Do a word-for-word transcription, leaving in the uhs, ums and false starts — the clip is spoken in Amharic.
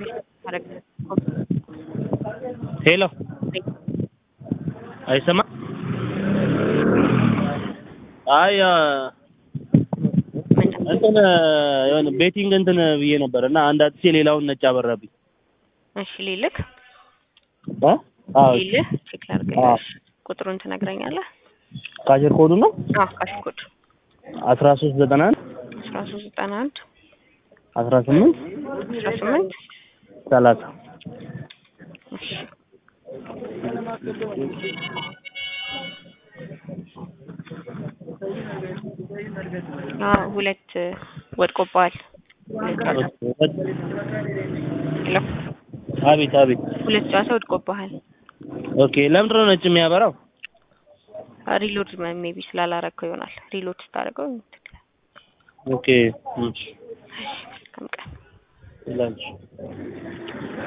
ማድረግ ሄሎ አይሰማም? አይ እንትን የሆነ ቤቲንግ እንትን ብዬ ነበር እና አንድ አጥቼ ሌላውን ነጭ አበራብኝ። እሺ ሊልክ አ አዎ ሊልክ ቼክ ላድርግልሽ። ቁጥሩን ትነግረኛለህ? ካሽር ኮዱ ነው? አዎ ካሽር ኮድ አስራ ሶስት ዘጠና አንድ አስራ ሶስት ዘጠና አንድ አስራ ስምንት አስራ ስምንት ሰላሳ እሺ አዎ ሁለት ወድቆባል። ሄሎ አቤት አቤት ሁለት ጨዋታ ወድቆባል። ኦኬ ለምንድን ነው ነጭ የሚያበራው? ሪሎድ ሜቢ ስላላረከው ይሆናል። ሪሎድ ስታደርገው ኦኬ እሺ ከምቀ ላንች